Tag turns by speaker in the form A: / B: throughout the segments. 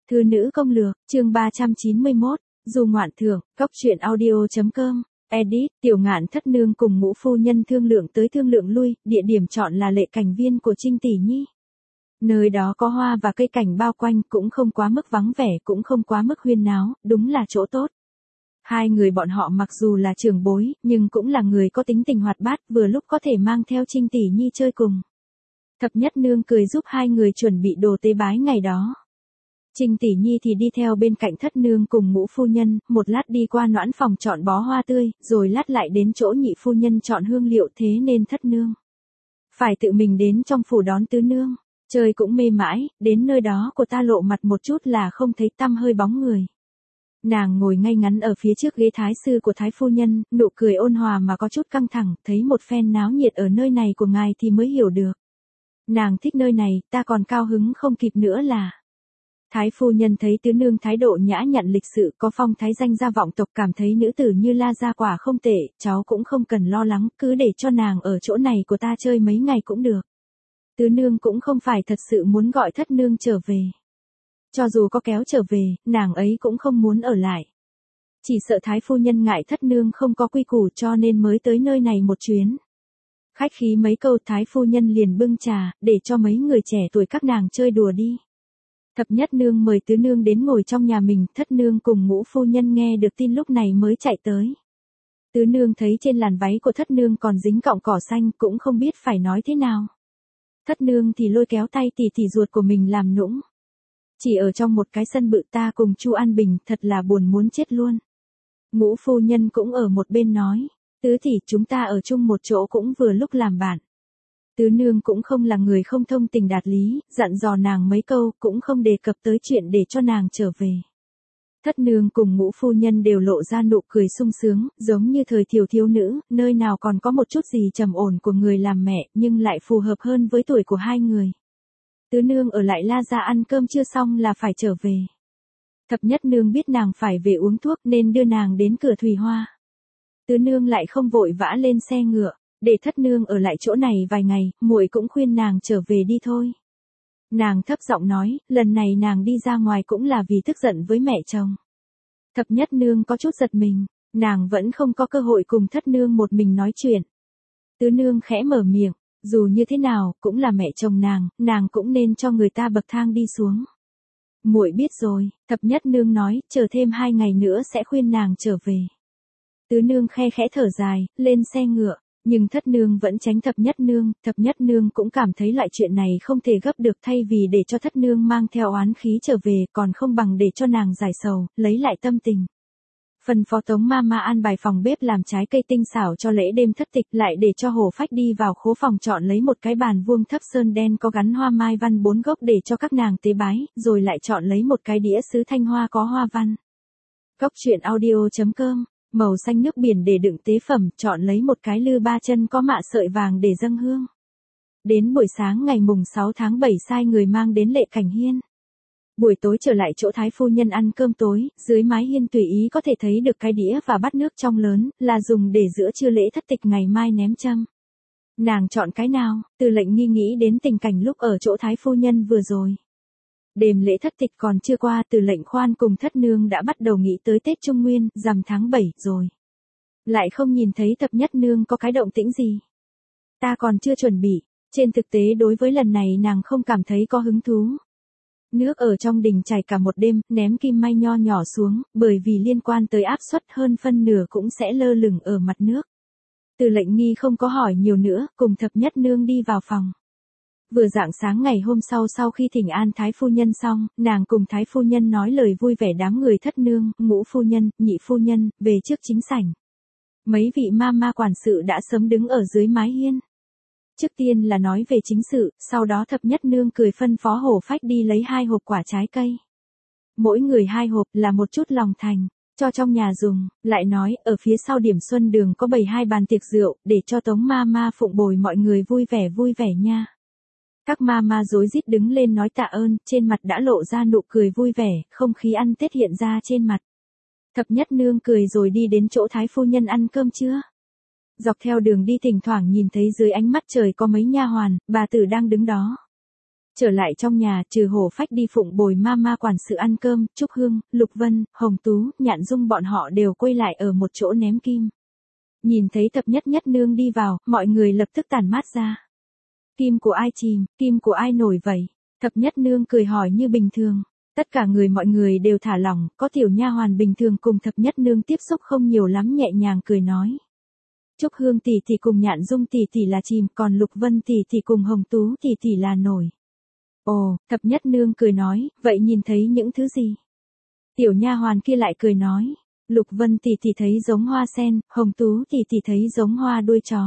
A: Thư nữ công lược, chương 391, dù ngoạn thưởng, góc truyện audio.com, edit, Tiểu Ngạn thất nương cùng Ngũ phu nhân thương lượng tới thương lượng lui, địa điểm chọn là lệ cảnh viên của Trinh tỷ nhi. Nơi đó có hoa và cây cảnh bao quanh, cũng không quá mức vắng vẻ, cũng không quá mức huyên náo, đúng là chỗ tốt. Hai người bọn họ mặc dù là trưởng bối, nhưng cũng là người có tính tình hoạt bát, vừa lúc có thể mang theo Trinh tỷ nhi chơi cùng. Thập nhất nương cười giúp hai người chuẩn bị đồ tế bái ngày đó. Trinh tỷ nhi thì đi theo bên cạnh thất nương cùng Ngũ phu nhân, một lát đi qua noãn phòng chọn bó hoa tươi, rồi lát lại đến chỗ nhị phu nhân chọn hương liệu, thế nên thất nương phải tự mình đến trong phủ đón tứ nương. Trời cũng mê mãi, đến nơi đó của ta lộ mặt một chút là không thấy tăm hơi bóng người. Nàng ngồi ngay ngắn ở phía trước ghế thái sư của thái phu nhân, nụ cười ôn hòa mà có chút căng thẳng, thấy một phen náo nhiệt ở nơi này của ngài thì mới hiểu được. Nàng thích nơi này, ta còn cao hứng không kịp nữa là. Thái phu nhân thấy tứ nương thái độ nhã nhặn lịch sự, có phong thái danh gia vọng tộc, cảm thấy nữ tử như La gia quả không tệ, cháu cũng không cần lo lắng, cứ để cho nàng ở chỗ này của ta chơi mấy ngày cũng được. Tứ nương cũng không phải thật sự muốn gọi thất nương trở về. Cho dù có kéo trở về, nàng ấy cũng không muốn ở lại. Chỉ sợ thái phu nhân ngại thất nương không có quy củ cho nên mới tới nơi này một chuyến. Khách khí mấy câu, thái phu nhân liền bưng trà, để cho mấy người trẻ tuổi các nàng chơi đùa đi. Thập nhất nương mời tứ nương đến ngồi trong nhà mình, thất nương cùng Ngũ phu nhân nghe được tin lúc này mới chạy tới. Tứ nương thấy trên làn váy của thất nương còn dính cọng cỏ xanh, cũng không biết phải nói thế nào. Thất nương thì lôi kéo tay tỷ ruột của mình làm nũng. Chỉ ở trong một cái sân bự ta cùng Chu An Bình, thật là buồn muốn chết luôn. Ngũ phu nhân cũng ở một bên nói, tứ tỷ chúng ta ở chung một chỗ cũng vừa lúc làm bạn. Tứ nương cũng không là người không thông tình đạt lý, dặn dò nàng mấy câu, cũng không đề cập tới chuyện để cho nàng trở về. Thất nương cùng Ngũ phu nhân đều lộ ra nụ cười sung sướng, giống như thời thiếu nữ, nơi nào còn có một chút gì trầm ổn của người làm mẹ, nhưng lại phù hợp hơn với tuổi của hai người. Tứ nương ở lại La gia ăn cơm chưa xong là phải trở về. Thập nhất nương biết nàng phải về uống thuốc nên đưa nàng đến cửa Thùy Hoa. Tứ nương lại không vội vã lên xe ngựa, để thất nương ở lại chỗ này vài ngày, muội cũng khuyên nàng trở về đi thôi. Nàng thấp giọng nói, lần này nàng đi ra ngoài cũng là vì tức giận với mẹ chồng. Thập nhất nương có chút giật mình, nàng vẫn không có cơ hội cùng thất nương một mình nói chuyện. Tứ nương khẽ mở miệng, dù như thế nào, cũng là mẹ chồng nàng cũng nên cho người ta bậc thang đi xuống. Muội biết rồi, thập nhất nương nói, chờ thêm 2 ngày nữa sẽ khuyên nàng trở về. Tứ nương khe khẽ thở dài, lên xe ngựa. Nhưng thất nương vẫn tránh thập nhất nương cũng cảm thấy loại chuyện này không thể gấp được, thay vì để cho thất nương mang theo oán khí trở về, còn không bằng để cho nàng giải sầu, lấy lại tâm tình. Phần phó Tống Mama an bài phòng bếp làm trái cây tinh xảo cho lễ đêm thất tịch, lại để cho Hổ Phách đi vào khố phòng chọn lấy một cái bàn vuông thấp sơn đen có gắn hoa mai văn 4 gốc để cho các nàng tế bái, rồi lại chọn lấy một cái đĩa sứ thanh hoa có hoa văn. Góc truyện audio.com, màu xanh nước biển để đựng tế phẩm, chọn lấy một cái lư 3 chân có mạ sợi vàng để dâng hương. Đến buổi sáng ngày mùng 6 tháng 7 sai người mang đến lệ cảnh hiên. Buổi tối trở lại chỗ thái phu nhân ăn cơm tối, dưới mái hiên tùy ý có thể thấy được cái đĩa và bát nước trong lớn, là dùng để giữa trưa lễ thất tịch ngày mai ném châm. Nàng chọn cái nào? Từ Lệnh Nghi nghĩ đến tình cảnh lúc ở chỗ thái phu nhân vừa rồi. Đêm lễ thất tịch còn chưa qua, Từ Lệnh khoan cùng thất nương đã bắt đầu nghĩ tới Tết Trung Nguyên, rằm tháng 7 rồi. Lại không nhìn thấy thập nhất nương có cái động tĩnh gì. Ta còn chưa chuẩn bị, trên thực tế đối với lần này nàng không cảm thấy có hứng thú. Nước ở trong đình chảy cả một đêm, ném kim may nho nhỏ xuống, bởi vì liên quan tới áp suất hơn phân nửa cũng sẽ lơ lửng ở mặt nước. Từ Lệnh Nghi không có hỏi nhiều nữa, cùng thập nhất nương đi vào phòng. Vừa rạng sáng ngày hôm sau khi thỉnh an thái phu nhân xong, nàng cùng thái phu nhân nói lời vui vẻ đám người thất nương, Ngũ phu nhân, nhị phu nhân, về trước chính sảnh. Mấy vị ma quản sự đã sớm đứng ở dưới mái hiên. Trước tiên là nói về chính sự, sau đó thập nhất nương cười phân phó Hổ Phách đi lấy 2 hộp quả trái cây. Mỗi người 2 hộp là một chút lòng thành, cho trong nhà dùng, lại nói, ở phía sau Điểm Xuân Đường có bày 2 bàn tiệc rượu, để cho Tống Mama phụng bồi mọi người vui vẻ nha. Các mama rối rít đứng lên nói tạ ơn, trên mặt đã lộ ra nụ cười vui vẻ, không khí ăn Tết hiện ra trên mặt. Thập nhất nương cười rồi đi đến chỗ thái phu nhân ăn cơm trưa. Dọc theo đường đi thỉnh thoảng nhìn thấy dưới ánh mắt trời có mấy nha hoàn, bà tử đang đứng đó. Trở lại trong nhà, trừ Hổ Phách đi phụng bồi mama quản sự ăn cơm, Trúc Hương, Lục Vân, Hồng Tú, Nhạn Dung bọn họ đều quay lại ở một chỗ ném kim. Nhìn thấy Thập Nhất Nhất nương đi vào, mọi người lập tức tản mát ra. Kim của ai chìm, kim của ai nổi vậy? Thập Nhất nương cười hỏi như bình thường. Tất cả mọi người đều thả lỏng, có tiểu nha hoàn bình thường cùng Thập Nhất nương tiếp xúc không nhiều lắm nhẹ nhàng cười nói. Trúc Hương tỷ tỷ cùng Nhạn Dung tỷ tỷ là chìm, còn Lục Vân tỷ tỷ cùng Hồng Tú tỷ tỷ là nổi. Ồ, Thập Nhất nương cười nói, vậy nhìn thấy những thứ gì? Tiểu nha hoàn kia lại cười nói, Lục Vân tỷ tỷ thấy giống hoa sen, Hồng Tú tỷ tỷ thấy giống hoa đuôi chó.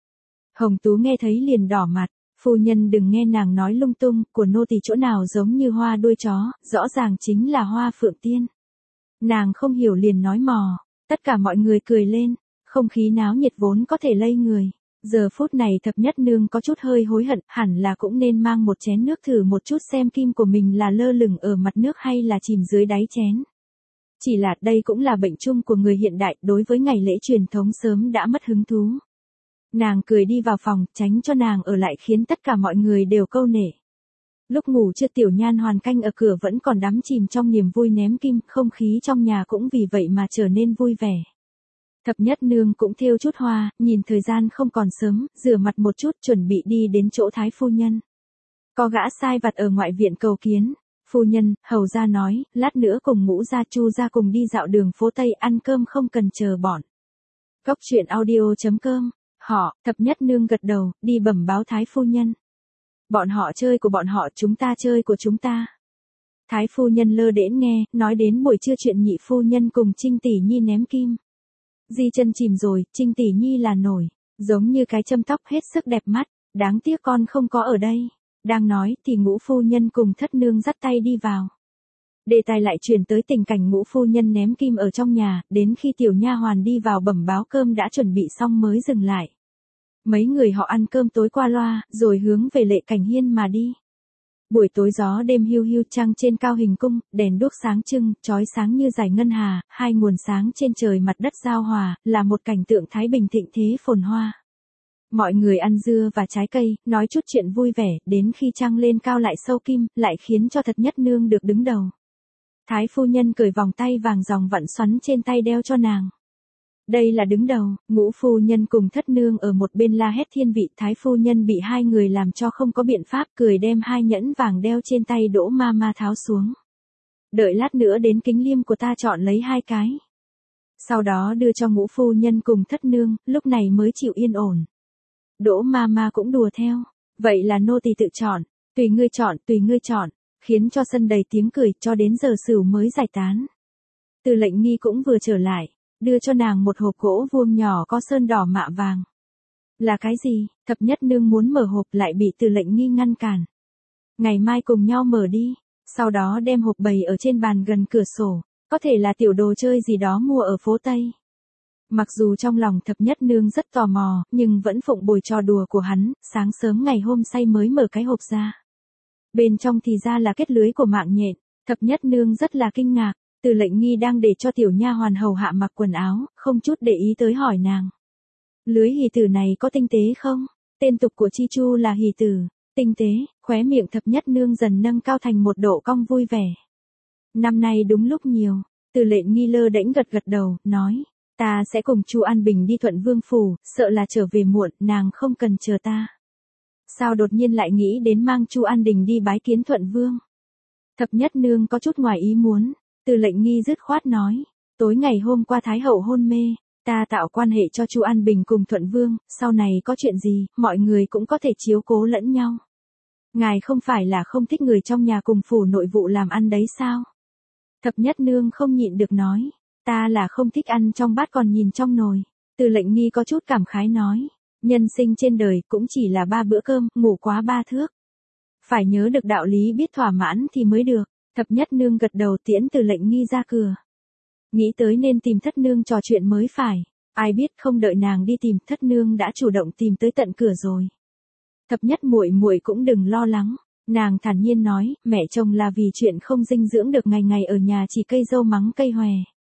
A: Hồng Tú nghe thấy liền đỏ mặt, phu nhân đừng nghe nàng nói lung tung, của nô tỳ chỗ nào giống như hoa đuôi chó, rõ ràng chính là hoa phượng tiên. Nàng không hiểu liền nói mò, tất cả mọi người cười lên, không khí náo nhiệt vốn có thể lây người. Giờ phút này Thập Nhất nương có chút hơi hối hận, hẳn là cũng nên mang một chén nước thử một chút xem kim của mình là lơ lửng ở mặt nước hay là chìm dưới đáy chén. Chỉ là đây cũng là bệnh chung của người hiện đại, đối với ngày lễ truyền thống sớm đã mất hứng thú. Nàng cười đi vào phòng, tránh cho nàng ở lại khiến tất cả mọi người đều câu nể. Lúc ngủ trưa tiểu nhan hoàn canh ở cửa vẫn còn đắm chìm trong niềm vui ném kim, không khí trong nhà cũng vì vậy mà trở nên vui vẻ. Thập Nhất nương cũng thêu chút hoa, nhìn thời gian không còn sớm, rửa mặt một chút chuẩn bị đi đến chỗ thái phu nhân. Có gã sai vặt ở ngoại viện cầu kiến. Phu nhân, hầu gia nói, lát nữa cùng Ngũ gia Chu gia cùng đi dạo đường phố Tây ăn cơm không cần chờ bọn. Góc truyện audio.com. Họ, Thập Nhất nương gật đầu, đi bẩm báo thái phu nhân. Bọn họ chơi của bọn họ, chúng ta chơi của chúng ta. Thái phu nhân lơ đễnh nghe, nói đến buổi trưa chuyện nhị phu nhân cùng Trinh tỷ nhi ném kim. Di chân chìm rồi, Trinh tỷ nhi là nổi, giống như cái châm tóc hết sức đẹp mắt, đáng tiếc con không có ở đây. Đang nói thì Ngũ phu nhân cùng Thất nương dắt tay đi vào. Đề tài lại chuyển tới tình cảnh Ngũ phu nhân ném kim ở trong nhà, đến khi tiểu nha hoàn đi vào bẩm báo cơm đã chuẩn bị xong mới dừng lại. Mấy người họ ăn cơm tối qua loa, rồi hướng về Lệ Cảnh Hiên mà đi. Buổi tối gió đêm hiu hiu, trăng trên cao hình cung, đèn đuốc sáng trưng, chói sáng như dải ngân hà, hai nguồn sáng trên trời mặt đất giao hòa, là một cảnh tượng thái bình thịnh thế phồn hoa. Mọi người ăn dưa và trái cây, nói chút chuyện vui vẻ, đến khi trăng lên cao lại sâu kim, lại khiến cho Thập Nhất nương được đứng đầu. Thái phu nhân cởi vòng tay vàng ròng vặn xoắn trên tay đeo cho nàng. Đây là đứng đầu. Ngũ phu nhân cùng Thất nương ở một bên la hét thiên vị, thái phu nhân bị hai người làm cho không có biện pháp, cười đem hai nhẫn vàng đeo trên tay Đỗ Mama tháo xuống. Đợi lát nữa đến kính liêm của ta chọn lấy hai cái. Sau đó đưa cho Ngũ phu nhân cùng Thất nương, lúc này mới chịu yên ổn. Đỗ Mama cũng đùa theo, vậy là nô tỳ tự chọn, tùy ngươi chọn, khiến cho sân đầy tiếng cười, cho đến giờ sửu mới giải tán. Từ Lệnh Nghi cũng vừa trở lại, đưa cho nàng một hộp gỗ vuông nhỏ có sơn đỏ mạ vàng. Là cái gì? Thập Nhất nương muốn mở hộp lại bị Từ Lệnh Nghi ngăn cản. Ngày mai cùng nhau mở đi, sau đó đem hộp bày ở trên bàn gần cửa sổ, có thể là tiểu đồ chơi gì đó mua ở phố Tây. Mặc dù trong lòng Thập Nhất nương rất tò mò, nhưng vẫn phụng bồi trò đùa của hắn, sáng sớm ngày hôm say mới mở cái hộp ra. Bên trong thì ra là kết lưới của mạng nhện, Thập Nhất nương rất là kinh ngạc. Từ Lệnh Nghi đang để cho tiểu nha hoàn hầu hạ mặc quần áo, không chút để ý tới hỏi nàng. Lưới hỷ tử này có tinh tế không? Tên tục của Chi Chu là hỷ tử, tinh tế, khóe miệng Thập Nhất nương dần nâng cao thành một độ cong vui vẻ. Năm nay đúng lúc nhiều, Từ Lệnh Nghi lơ đễnh gật gật đầu, nói, ta sẽ cùng Chu An Bình đi Thuận Vương phủ, sợ là trở về muộn, nàng không cần chờ ta. Sao đột nhiên lại nghĩ đến mang Chu An Đình đi bái kiến Thuận Vương? Thập Nhất nương có chút ngoài ý muốn. Từ Lệnh Nghi dứt khoát nói, tối ngày hôm qua Thái hậu hôn mê, ta tạo quan hệ cho Chu An Bình cùng Thuận Vương, sau này có chuyện gì, mọi người cũng có thể chiếu cố lẫn nhau. Ngài không phải là không thích người trong nhà cùng phủ nội vụ làm ăn đấy sao? Thập Nhất nương không nhịn được nói, ta là không thích ăn trong bát còn nhìn trong nồi. Từ Lệnh Nghi có chút cảm khái nói, nhân sinh trên đời cũng chỉ là 3 bữa cơm, ngủ quá 3 thước. Phải nhớ được đạo lý biết thỏa mãn thì mới được. Thập Nhất nương gật đầu tiễn Từ Lệnh Nghi ra cửa. Nghĩ tới nên tìm Thất nương trò chuyện mới phải. Ai biết không đợi nàng đi tìm, Thất nương đã chủ động tìm tới tận cửa rồi. Thập Nhất muội muội cũng đừng lo lắng. Nàng thản nhiên nói, mẹ chồng là vì chuyện không dinh dưỡng được ngày ngày ở nhà chỉ cây dâu mắng cây hòe.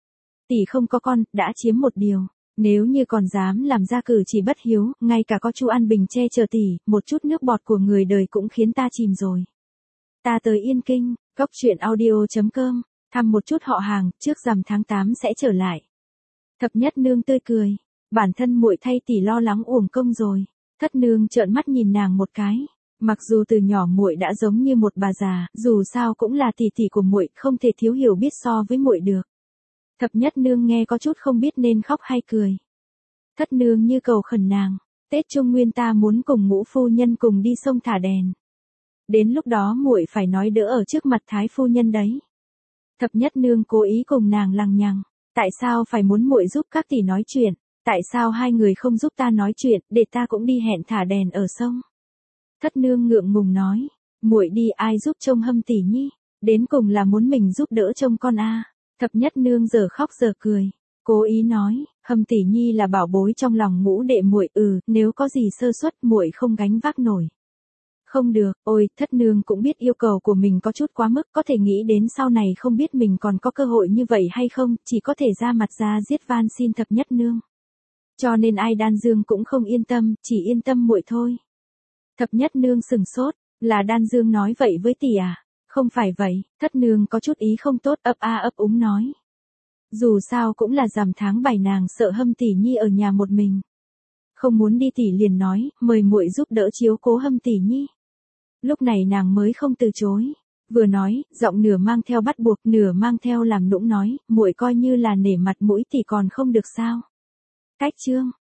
A: Tỷ không có con, đã chiếm một điều. Nếu như còn dám làm ra cử chỉ bất hiếu, ngay cả có Chu An Bình che chở tỷ, một chút nước bọt của người đời cũng khiến ta chìm rồi. Ta tới Yên Kinh, Cốc truyện audio.com, thăm một chút họ hàng, trước rằm tháng 8 sẽ trở lại. Thập Nhất Nương tươi cười, bản thân muội thay tỷ lo lắng uổng công rồi. Thất Nương trợn mắt nhìn nàng một cái, mặc dù từ nhỏ muội đã giống như một bà già, dù sao cũng là tỷ tỷ của muội, không thể thiếu hiểu biết so với muội được. Thập Nhất Nương nghe có chút không biết nên khóc hay cười. Thất Nương như cầu khẩn nàng, Tết Trung Nguyên ta muốn cùng Ngũ phu nhân cùng đi sông thả đèn. Đến lúc đó muội phải nói đỡ ở trước mặt Thái phu nhân đấy. Thập Nhất Nương cố ý cùng nàng lằng nhằng, tại sao phải muốn muội giúp các tỷ nói chuyện, tại sao hai người không giúp ta nói chuyện, để ta cũng đi hẹn thả đèn ở sông. Thất Nương ngượng ngùng nói, muội đi ai giúp trông Hâm tỷ nhi, đến cùng là muốn mình giúp đỡ trông con a. Thập Nhất Nương giờ khóc giờ cười, cố ý nói, Hâm tỷ nhi là bảo bối trong lòng Ngũ đệ muội, nếu có gì sơ suất muội không gánh vác nổi. Không được, ôi, Thất Nương cũng biết yêu cầu của mình có chút quá mức, có thể nghĩ đến sau này không biết mình còn có cơ hội như vậy hay không, chỉ có thể ra mặt ra giết van xin Thập Nhất Nương. Cho nên ai Đan Dương cũng không yên tâm, chỉ yên tâm muội thôi. Thập Nhất Nương sừng sốt, là Đan Dương nói vậy với tỷ à? Không phải vậy, Thất Nương có chút ý không tốt, ấp a ấp úng nói. Dù sao cũng là rằm tháng 7 nàng sợ Hâm tỷ nhi ở nhà một mình. Không muốn đi tỷ liền nói, mời muội giúp đỡ chiếu cố Hâm tỷ nhi. Lúc này nàng mới không từ chối, vừa nói, giọng nửa mang theo bắt buộc, nửa mang theo làm nũng nói, muội coi như là nể mặt mũi tỷ còn không được sao? Cách chương